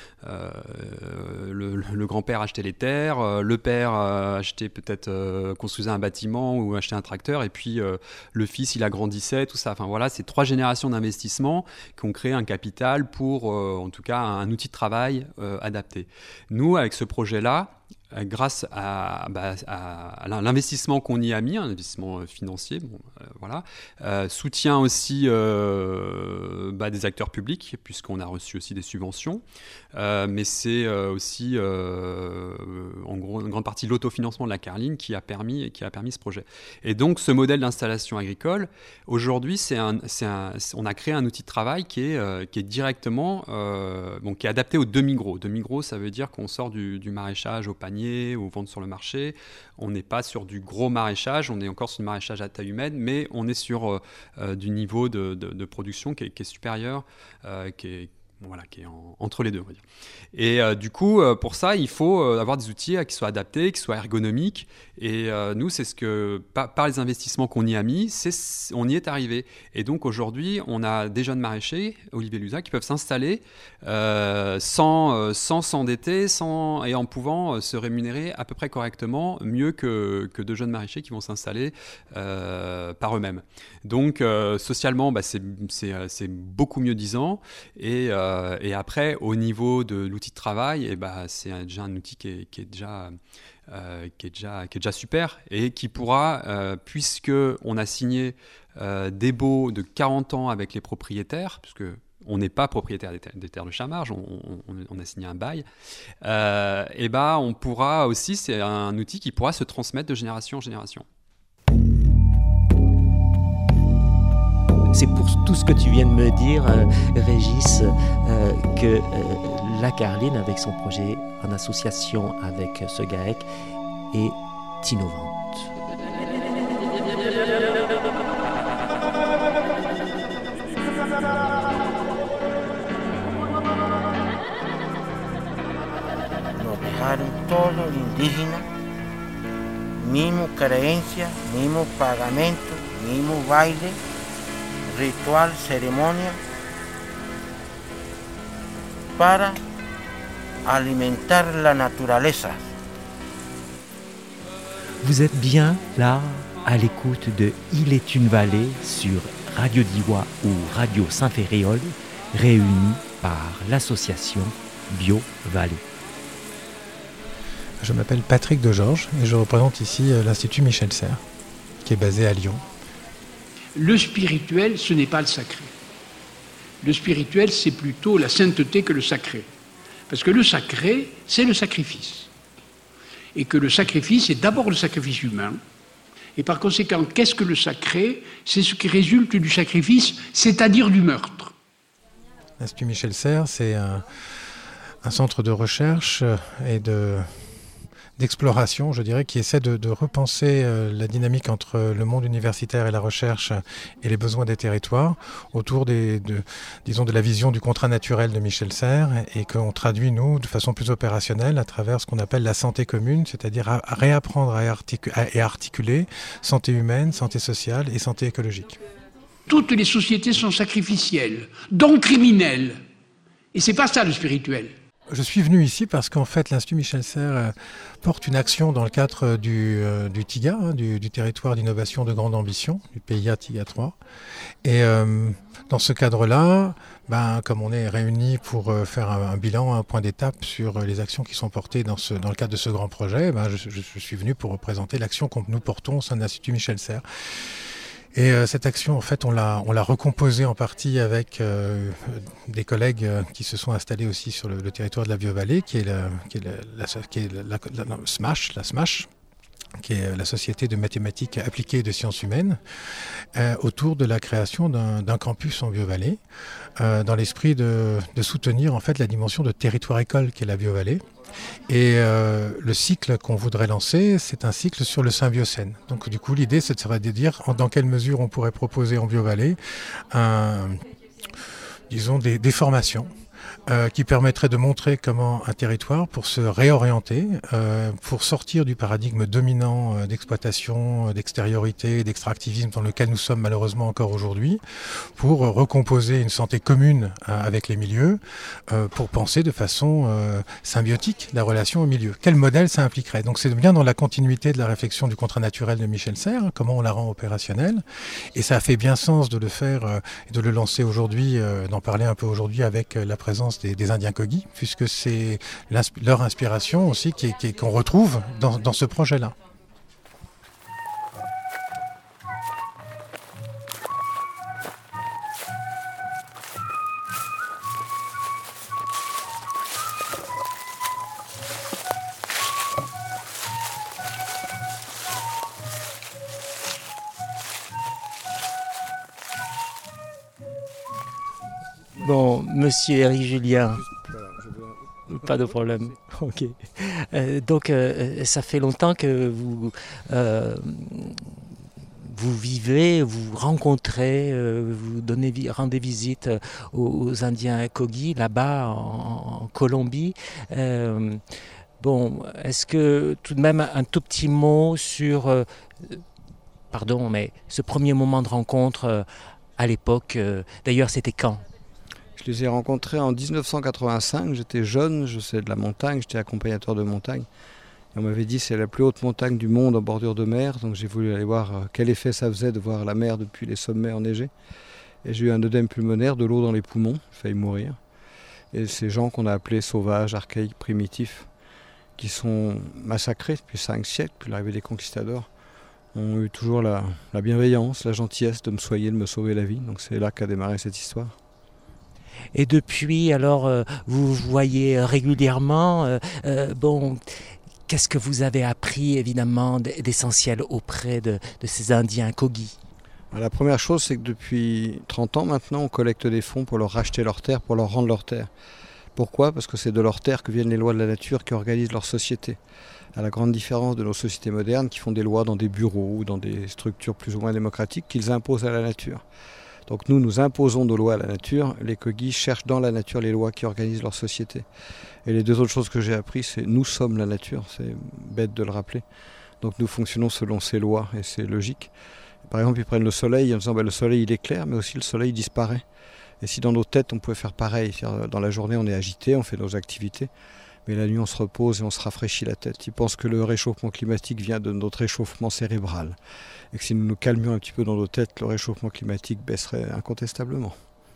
le grand-père achetait les terres, le père achetait construisait un bâtiment ou achetait un tracteur, et puis le fils, il agrandissait, tout ça. Enfin voilà, c'est 3 générations d'investissement qui ont créé un capital pour, en tout cas, un outil de travail adapté. Nous, avec ce projet-là, grâce à l'investissement qu'on y a mis, un investissement financier, soutien aussi des acteurs publics, puisqu'on a reçu aussi des subventions, mais c'est aussi en gros une grande partie de l'autofinancement de la Carline qui a permis ce projet. Et donc ce modèle d'installation agricole, aujourd'hui, on a créé un outil de travail qui est directement qui est adapté aux demi-gros. Demi-gros, ça veut dire qu'on sort du maraîchage au panier ou vendre sur le marché. On n'est pas sur du gros maraîchage, on est encore sur du maraîchage à taille humaine, mais on est sur du niveau de production qui est supérieur, qui est entre les deux, on va dire. Et du coup, pour ça, il faut avoir des outils qui soient adaptés, qui soient ergonomiques. Et nous, c'est ce que, par les investissements qu'on y a mis, on y est arrivé. Et donc aujourd'hui, on a des jeunes maraîchers, Olivier Lusa, qui peuvent s'installer sans s'endetter et en pouvant se rémunérer à peu près correctement, mieux que de jeunes maraîchers qui vont s'installer par eux-mêmes. Donc socialement, c'est beaucoup mieux disant. Et après, au niveau de l'outil de travail, c'est déjà un outil qui est déjà super et qui pourra, puisque on a signé des baux de 40 ans avec les propriétaires, puisque on n'est pas propriétaire des terres de Chamarges, on a signé un bail, on pourra aussi, c'est un outil qui pourra se transmettre de génération en génération. C'est pour tout ce que tu viens de me dire, Régis, que la Carline, avec son projet en association avec ce GAEC, est innovante. Nos dejaron todo indígena, mismo creencia, mismo pagamento, mismo baile, ritual, ceremonia, para alimentar la naturaleza. Vous êtes bien là, à l'écoute de Il est une vallée sur Radio Diois ou Radio Saint-Ferréol, réunis par l'association Bio Vallée. Je m'appelle Patrick Degeorges et je représente ici l'Institut Michel Serres, qui est basé à Lyon. Le spirituel, ce n'est pas le sacré. Le spirituel, c'est plutôt la sainteté que le sacré. Parce que le sacré, c'est le sacrifice. Et que le sacrifice est d'abord le sacrifice humain. Et par conséquent, qu'est-ce que le sacré? C'est ce qui résulte du sacrifice, c'est-à-dire du meurtre. L'Institut Michel Serres, c'est un centre de recherche et d'exploration, je dirais, qui essaie de repenser la dynamique entre le monde universitaire et la recherche et les besoins des territoires autour de la vision du contrat naturel de Michel Serres et qu'on traduit, nous, de façon plus opérationnelle à travers ce qu'on appelle la santé commune, c'est-à-dire à réapprendre à articuler santé humaine, santé sociale et santé écologique. Toutes les sociétés sont sacrificielles, donc criminelles. Et c'est pas ça le spirituel. Je suis venu ici parce qu'en fait l'Institut Michel Serres porte une action dans le cadre du TIGA, du territoire d'innovation de grande ambition, du PIA TIGA 3. Et dans ce cadre-là, comme on est réunis pour faire un bilan, un point d'étape sur les actions qui sont portées dans le cadre de ce grand projet, je suis venu pour représenter l'action que nous portons au sein de l'Institut Michel Serres. Et cette action, en fait, on l'a recomposée en partie avec des collègues qui se sont installés aussi sur le territoire de la Vieux-Vallée, qui est la SMASH, qui est la Société de mathématiques appliquées et de sciences humaines, autour de la création d'un campus en Vieux-Vallée, dans l'esprit de soutenir en fait la dimension de territoire-école qu'est la Vieux-Vallée. Et le cycle qu'on voudrait lancer, c'est un cycle sur le Symbiocène. Donc du coup, l'idée, ce serait de dire dans quelle mesure on pourrait proposer en Vieux-Vallée des formations qui permettraient de montrer comment un territoire, pour se réorienter, pour sortir du paradigme dominant d'exploitation, d'extériorité, d'extractivisme dans lequel nous sommes malheureusement encore aujourd'hui, pour recomposer une santé commune avec les milieux, pour penser de façon symbiotique la relation au milieu. Quel modèle ça impliquerait? Donc c'est bien dans la continuité de la réflexion du contrat naturel de Michel Serres, comment on la rend opérationnelle, et ça a fait bien sens de le faire et de le lancer aujourd'hui, d'en parler un peu aujourd'hui avec la présence des Indiens Kogi, puisque c'est leur inspiration aussi qu'on retrouve dans ce projet-là. Bon, monsieur Éric Julien, pas de problème. Ok. Donc, ça fait longtemps que vous vivez, vous rencontrez, vous rendez visite aux Indiens Kogi, là-bas en Colombie. Bon, est-ce que tout de même un tout petit mot sur, mais ce premier moment de rencontre à l'époque, d'ailleurs c'était quand ? Je les ai rencontrés en 1985, j'étais jeune, je faisais de la montagne, j'étais accompagnateur de montagne. Et on m'avait dit que c'est la plus haute montagne du monde en bordure de mer, donc j'ai voulu aller voir quel effet ça faisait de voir la mer depuis les sommets enneigés. Et j'ai eu un œdème pulmonaire, de l'eau dans les poumons, j'ai failli mourir. Et ces gens qu'on a appelés sauvages, archaïques, primitifs, qui sont massacrés depuis 5 siècles, depuis l'arrivée des conquistadors, ont eu toujours la bienveillance, la gentillesse de me soigner, de me sauver la vie. Donc c'est là qu'a démarré cette histoire. Et depuis, alors, vous voyez régulièrement, qu'est-ce que vous avez appris, évidemment, d'essentiel auprès de ces Indiens Kogi ? La première chose, c'est que depuis 30 ans maintenant, on collecte des fonds pour leur racheter leurs terres, pour leur rendre leurs terres. Pourquoi ? Parce que c'est de leurs terres que viennent les lois de la nature qui organisent leur société. À la grande différence de nos sociétés modernes qui font des lois dans des bureaux ou dans des structures plus ou moins démocratiques qu'ils imposent à la nature. Donc nous imposons nos lois à la nature, les Kogi cherchent dans la nature les lois qui organisent leur société. Et les deux autres choses que j'ai apprises, c'est nous sommes la nature, c'est bête de le rappeler. Donc nous fonctionnons selon ces lois et c'est logique. Par exemple, ils prennent le soleil en disant le soleil il éclaire, mais aussi le soleil disparaît. Et si dans nos têtes on pouvait faire pareil, dans la journée on est agité, on fait nos activités, mais la nuit on se repose et on se rafraîchit la tête. Ils pensent que le réchauffement climatique vient de notre réchauffement cérébral. Et que si nous nous calmions un petit peu dans nos têtes, le réchauffement climatique baisserait incontestablement.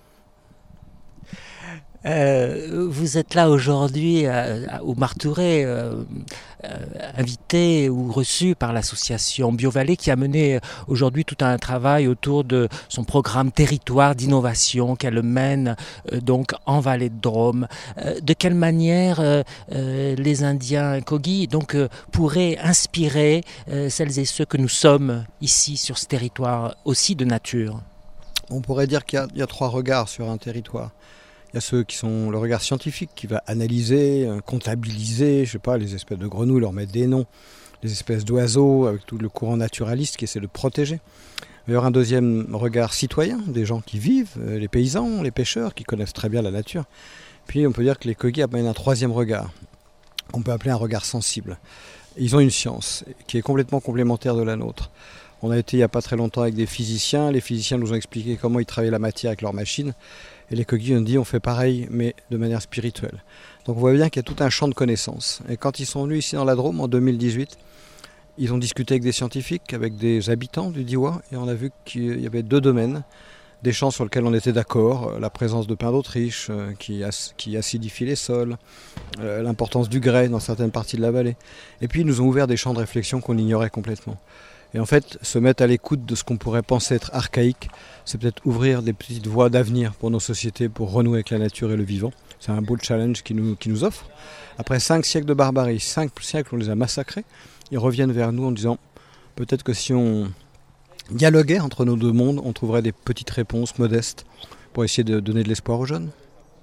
Vous êtes là aujourd'hui au Martouré, invité ou reçu par l'association BioVallée qui a mené aujourd'hui tout un travail autour de son programme territoire d'innovation qu'elle mène donc en vallée de Drôme. De quelle manière les Indiens Kogi donc pourraient inspirer celles et ceux que nous sommes ici sur ce territoire aussi de nature ? On pourrait dire qu'il y a 3 regards sur un territoire. Il y a ceux qui sont le regard scientifique, qui va analyser, comptabiliser, je sais pas, les espèces de grenouilles, leur mettre des noms, les espèces d'oiseaux, avec tout le courant naturaliste qui essaie de protéger. Il va y avoir un deuxième regard citoyen, des gens qui vivent, les paysans, les pêcheurs, qui connaissent très bien la nature. Puis on peut dire que les Kogi amènent un troisième regard, qu'on peut appeler un regard sensible. Ils ont une science qui est complètement complémentaire de la nôtre. On a été il n'y a pas très longtemps avec des physiciens. Les physiciens nous ont expliqué comment ils travaillaient la matière avec leurs machines. Et les Kogi ont dit on fait pareil, mais de manière spirituelle. Donc on voit bien qu'il y a tout un champ de connaissances. Et quand ils sont venus ici dans la Drôme en 2018, ils ont discuté avec des scientifiques, avec des habitants du Diois. Et on a vu qu'il y avait deux domaines. Des champs sur lesquels on était d'accord, la présence de pins d'Autriche qui acidifie les sols, l'importance du grès dans certaines parties de la vallée. Et puis ils nous ont ouvert des champs de réflexion qu'on ignorait complètement. Et en fait, se mettre à l'écoute de ce qu'on pourrait penser être archaïque, c'est peut-être ouvrir des petites voies d'avenir pour nos sociétés, pour renouer avec la nature et le vivant. C'est un beau challenge qui nous offre. Après 5 siècles de barbarie, 5 siècles on les a massacrés, ils reviennent vers nous en disant peut-être que si on dialoguer entre nos deux mondes, on trouverait des petites réponses modestes pour essayer de donner de l'espoir aux jeunes.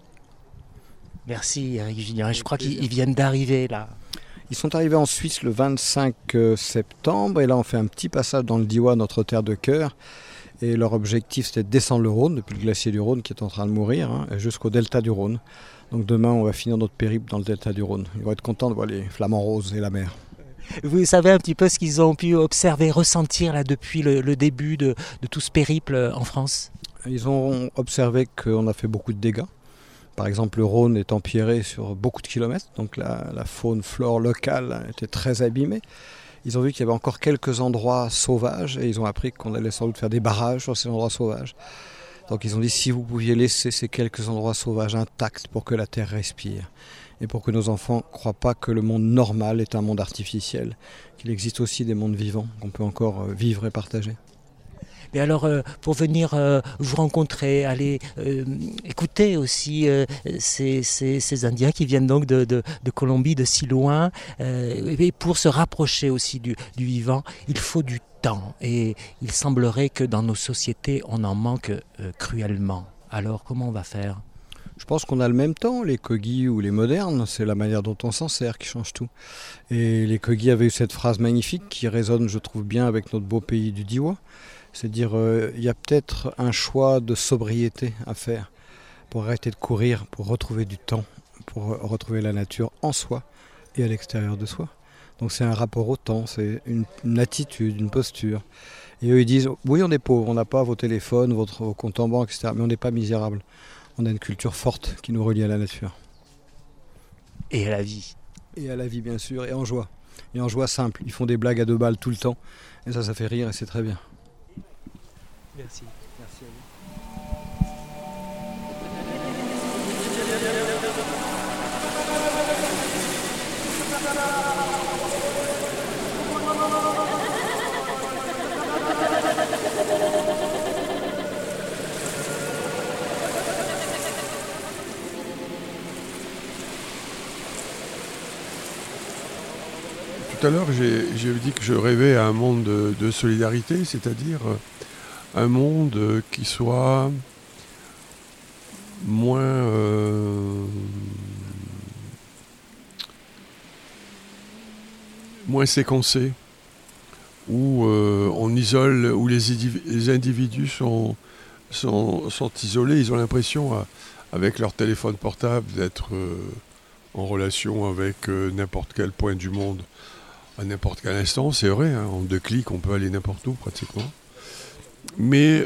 Merci Eric Gignaret, je crois qu'ils viennent d'arriver là. Ils sont arrivés en Suisse le 25 septembre et là on fait un petit passage dans le Diois, notre terre de cœur. Et leur objectif c'était de descendre le Rhône, depuis le glacier du Rhône qui est en train de mourir, jusqu'au delta du Rhône. Donc demain on va finir notre périple dans le delta du Rhône. Ils vont être contents de voir les flamants roses et la mer. Vous savez un petit peu ce qu'ils ont pu observer, ressentir là, depuis le début de tout ce périple en France? Ils ont observé qu'on a fait beaucoup de dégâts. Par exemple, le Rhône est empierré sur beaucoup de kilomètres, donc la faune, flore locale était très abîmée. Ils ont vu qu'il y avait encore quelques endroits sauvages et ils ont appris qu'on allait sans doute faire des barrages sur ces endroits sauvages. Donc ils ont dit si vous pouviez laisser ces quelques endroits sauvages intacts pour que la terre respire. Et pour que nos enfants ne croient pas que le monde normal est un monde artificiel, qu'il existe aussi des mondes vivants qu'on peut encore vivre et partager. Mais alors, pour venir vous rencontrer, aller écouter aussi ces Indiens qui viennent donc de Colombie, de si loin, et pour se rapprocher aussi du vivant, il faut du temps. Et il semblerait que dans nos sociétés, on en manque cruellement. Alors, comment on va faire ? Je pense qu'on a le même temps, les Kogi ou les modernes, c'est la manière dont on s'en sert qui change tout. Et les Kogi avaient eu cette phrase magnifique qui résonne, je trouve, bien avec notre beau pays du Diois. C'est dire, il y a peut-être un choix de sobriété à faire pour arrêter de courir, pour retrouver du temps, pour retrouver la nature en soi et à l'extérieur de soi. Donc c'est un rapport au temps, c'est une attitude, une posture. Et eux ils disent, oui on est pauvre, on n'a pas vos téléphones, vos comptes en banque, etc. Mais on n'est pas misérable. On a une culture forte qui nous relie à la nature. Et à la vie. Et à la vie bien sûr, et en joie. Et en joie simple. Ils font des blagues à 2 balles tout le temps. Et ça fait rire et c'est très bien. Merci. Merci à vous. Tout à l'heure, j'ai dit que je rêvais à un monde de solidarité, c'est-à-dire un monde qui soit moins séquencé, où on isole, où les individus sont isolés, ils ont l'impression, avec leur téléphone portable, d'être en relation avec n'importe quel point du monde. À n'importe quel instant, c'est vrai, en 2 clics, on peut aller n'importe où pratiquement. Mais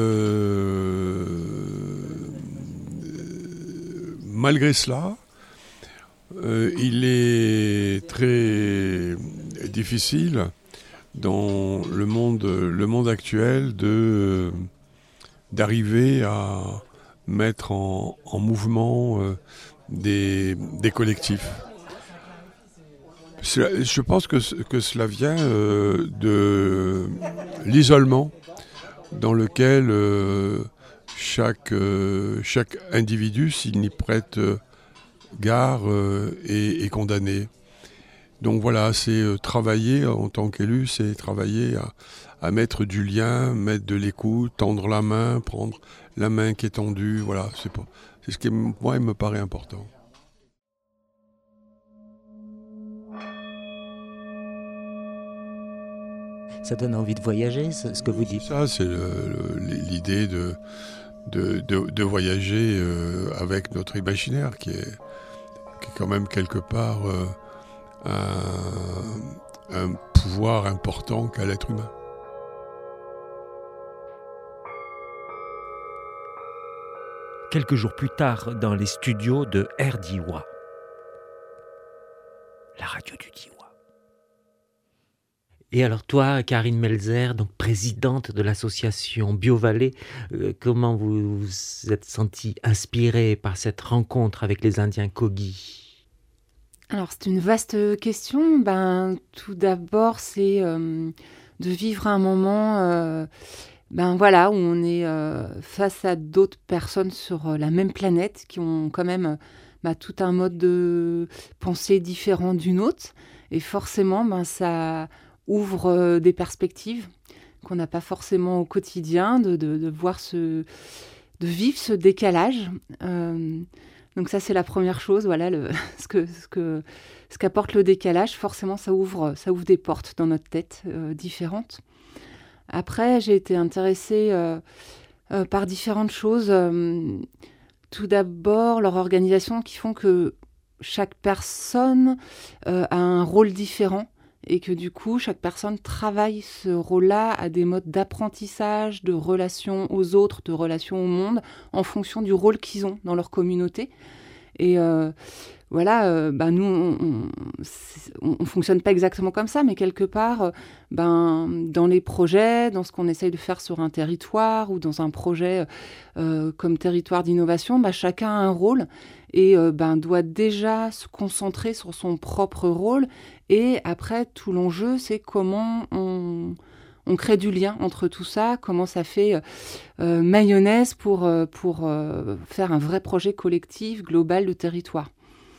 malgré cela, il est très difficile dans le monde actuel d'arriver à mettre en mouvement des collectifs. Je pense que cela vient de l'isolement dans lequel chaque individu, s'il n'y prête garde, est condamné. Donc voilà, c'est travailler en tant qu'élu, c'est travailler à mettre du lien, mettre de l'écoute, tendre la main, prendre la main qui est tendue. Voilà, c'est ce qui, moi, il me paraît important. Ça donne envie de voyager, ce que vous dites. Ça, c'est l'idée de voyager avec notre imaginaire, qui est quand même quelque part un pouvoir important qu'a l'être humain. Quelques jours plus tard, dans les studios de RDIWA, la radio du Diois. Et alors toi, Karine Melzer, donc présidente de l'association BioVallée, comment vous vous êtes sentie inspirée par cette rencontre avec les Indiens Kogi? Alors c'est une vaste question. Tout d'abord, c'est de vivre un moment où on est face à d'autres personnes sur la même planète qui ont quand même tout un mode de pensée différent d'une autre. Et forcément, ça ouvre des perspectives qu'on n'a pas forcément au quotidien, de voir de vivre ce décalage. Donc ça, c'est la première chose. Voilà, ce qu'apporte le décalage, forcément, ça ouvre des portes dans notre tête différentes. Après, j'ai été intéressée par différentes choses. Tout d'abord, leur organisation qui font que chaque personne a un rôle différent et que du coup, chaque personne travaille ce rôle-là à des modes d'apprentissage, de relation aux autres, de relation au monde, en fonction du rôle qu'ils ont dans leur communauté. Et nous, on fonctionne pas exactement comme ça, mais quelque part, dans les projets, dans ce qu'on essaye de faire sur un territoire ou dans un projet comme territoire d'innovation, chacun a un rôle et doit déjà se concentrer sur son propre rôle. Et après, tout l'enjeu, c'est comment on crée du lien entre tout ça, comment ça fait mayonnaise pour faire un vrai projet collectif, global de territoire.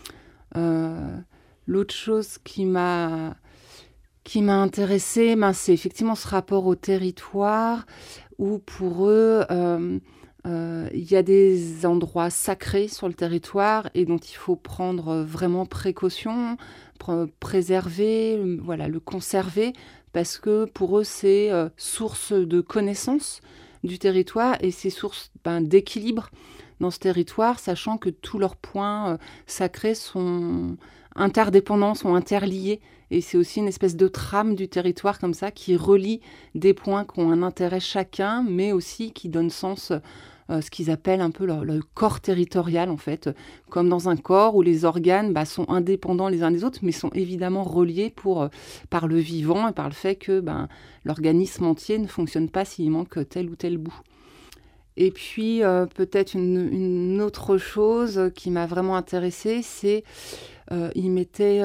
L'autre chose qui m'a intéressée, c'est effectivement ce rapport au territoire où pour eux, il y a des endroits sacrés sur le territoire et dont il faut prendre vraiment précaution, préserver, le conserver, parce que pour eux, c'est source de connaissance du territoire et c'est source d'équilibre dans ce territoire, sachant que tous leurs points sacrés sont interdépendants, sont interliés. Et c'est aussi une espèce de trame du territoire comme ça qui relie des points qui ont un intérêt chacun, mais aussi qui donnent sens ce qu'ils appellent un peu le corps territorial, en fait, comme dans un corps où les organes sont indépendants les uns des autres, mais sont évidemment reliés par le vivant et par le fait que l'organisme entier ne fonctionne pas s'il manque tel ou tel bout. Et puis, peut-être une autre chose qui m'a vraiment intéressée, c'est ils mettaient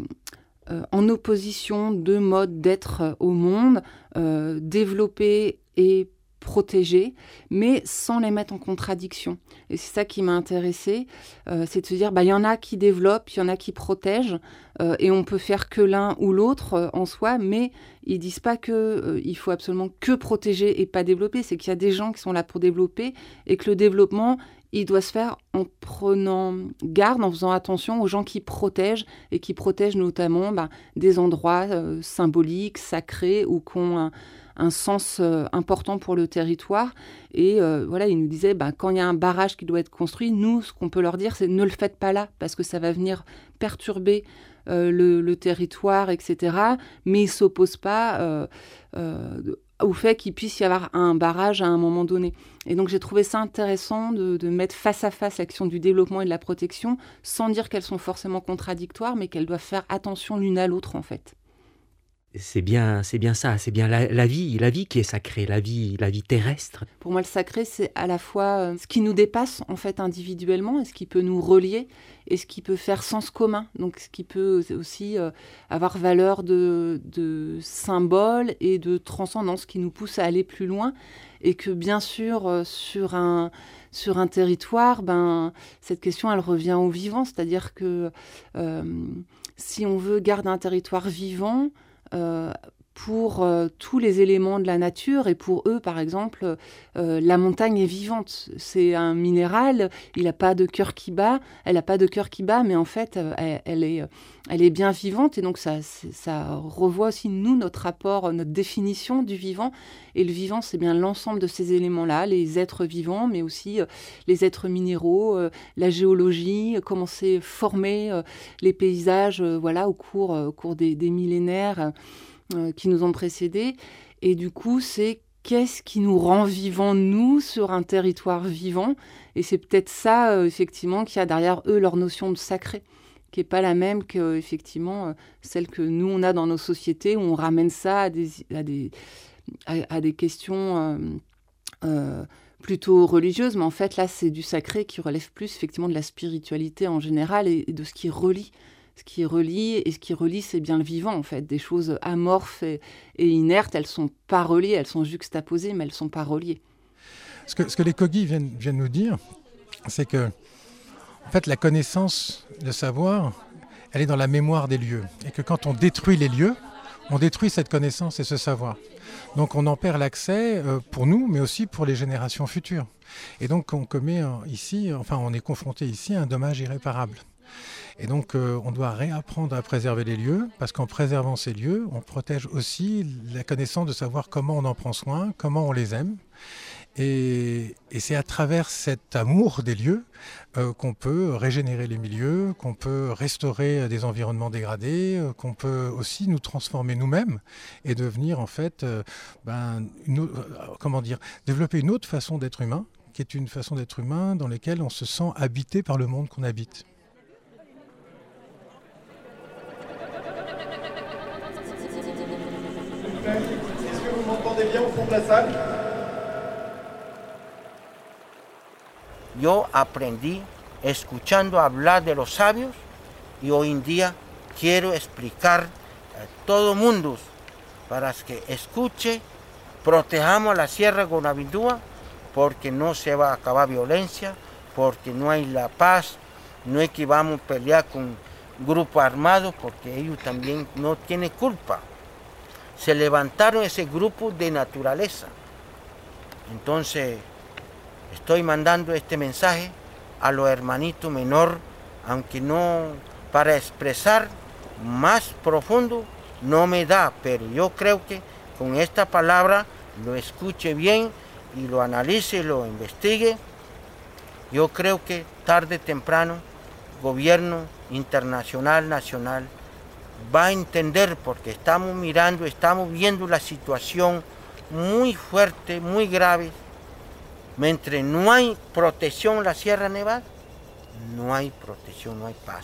en opposition deux modes d'être au monde, développer et protéger, mais sans les mettre en contradiction. Et c'est ça qui m'a intéressée, c'est de se dire, il y en a qui développent, il y en a qui protègent, et on peut faire que l'un ou l'autre en soi, mais ils disent pas que il faut absolument que protéger et pas développer. C'est qu'il y a des gens qui sont là pour développer, et que le développement, il doit se faire en prenant garde, en faisant attention aux gens qui protègent, et qui protègent notamment des endroits symboliques, sacrés, ou qui ont un sens important pour le territoire. Et il nous disait, quand il y a un barrage qui doit être construit, nous, ce qu'on peut leur dire, c'est ne le faites pas là, parce que ça va venir perturber le territoire, etc. Mais ils ne s'opposent pas au fait qu'il puisse y avoir un barrage à un moment donné. Et donc j'ai trouvé ça intéressant de mettre face à face l'action du développement et de la protection, sans dire qu'elles sont forcément contradictoires, mais qu'elles doivent faire attention l'une à l'autre, en fait. C'est bien ça, c'est bien la vie qui est sacrée, la vie terrestre. Pour moi, le sacré, c'est à la fois ce qui nous dépasse en fait individuellement, et ce qui peut nous relier, et ce qui peut faire sens commun. Donc, ce qui peut aussi avoir valeur de symbole et de transcendance, qui nous pousse à aller plus loin, et que bien sûr, sur un territoire, cette question, elle revient au vivant, c'est-à-dire que si on veut garder un territoire vivant, pour tous les éléments de la nature. Et pour eux, par exemple, la montagne est vivante. C'est un minéral, il n'a pas de cœur qui bat, elle n'a pas de cœur qui bat, mais en fait, elle est bien vivante. Et donc, ça revoit aussi, nous, notre rapport, notre définition du vivant. Et le vivant, c'est bien l'ensemble de ces éléments-là, les êtres vivants, mais aussi les êtres minéraux, la géologie, comment s'est formé les paysages au cours des millénaires qui nous ont précédés. Et du coup, c'est qu'est-ce qui nous rend vivants, nous, sur un territoire vivant. Et c'est peut-être ça, effectivement, qu'il y a derrière eux leur notion de sacré, qui n'est pas la même que, effectivement, celle que nous, on a dans nos sociétés, où on ramène ça à des questions plutôt religieuses. Mais en fait, là, c'est du sacré qui relève plus, effectivement, de la spiritualité en général et de ce qui relie. Ce qui relie, c'est bien le vivant, en fait. Des choses amorphes et inertes, elles ne sont pas reliées, elles sont juxtaposées, mais elles ne sont pas reliées. Ce que les Kogi viennent nous dire, c'est que en fait, la connaissance, le savoir, elle est dans la mémoire des lieux. Et que quand on détruit les lieux, on détruit cette connaissance et ce savoir. Donc on en perd l'accès pour nous, mais aussi pour les générations futures. Et donc on est confronté ici à un dommage irréparable. Et donc on doit réapprendre à préserver les lieux, parce qu'en préservant ces lieux, on protège aussi la connaissance de savoir comment on en prend soin, comment on les aime. Et c'est à travers cet amour des lieux qu'on peut régénérer les milieux, qu'on peut restaurer des environnements dégradés, qu'on peut aussi nous transformer nous-mêmes et devenir en fait, développer une autre façon d'être humain, qui est une façon d'être humain dans laquelle on se sent habité par le monde qu'on habite. Est-ce que vous m'entendez bien au fond de la salle? Yo aprendí escuchando hablar de los sabios y hoy en día quiero explicar a todo el mundo para que escuche, protejamos la Sierra Gonavindúa porque no se va a acabar violencia, porque no hay la paz, no es que vamos a pelear con grupos armados porque ellos también no tienen culpa. Se levantaron ese grupo de naturaleza. Entonces, estoy mandando este mensaje a los hermanitos menor, aunque no para expresar más profundo no me da, pero yo creo que con esta palabra lo escuche bien y lo analice y lo investigue. Yo creo que tarde o temprano, gobierno internacional, nacional, va a entender, porque estamos viendo la situación muy fuerte, muy grave. Mientras no hay protección en la Sierra Nevada, no hay protección, no hay paz.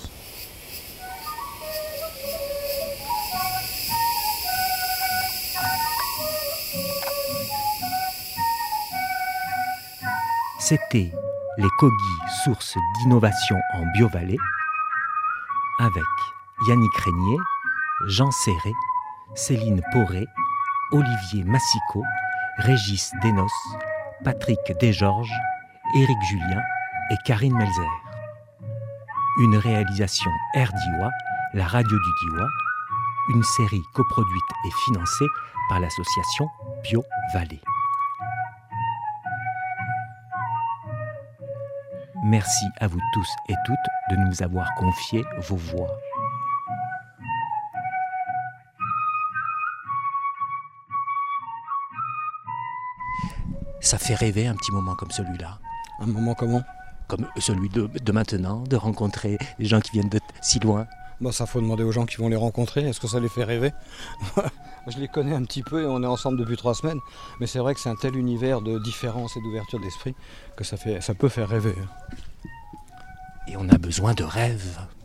C'était les Kogi, source d'innovation en Biovallée, avec Yannick Régnier, Jean Serré, Céline Poré, Olivier Massico, Régis Desnos, Patrick Desgeorges, Éric Julien et Karine Melzer. Une réalisation Air Diois, la radio du Diois, une série coproduite et financée par l'association Biovallée. Merci à vous tous et toutes de nous avoir confié vos voix. Ça fait rêver un petit moment comme celui-là. Un moment comment? Comme celui de maintenant, de rencontrer les gens qui viennent de si loin. Ça faut demander aux gens qui vont les rencontrer. Est-ce que ça les fait rêver? Je les connais un petit peu et on est ensemble depuis 3 semaines. Mais c'est vrai que c'est un tel univers de différence et d'ouverture d'esprit que ça peut faire rêver. Et on a besoin de rêves.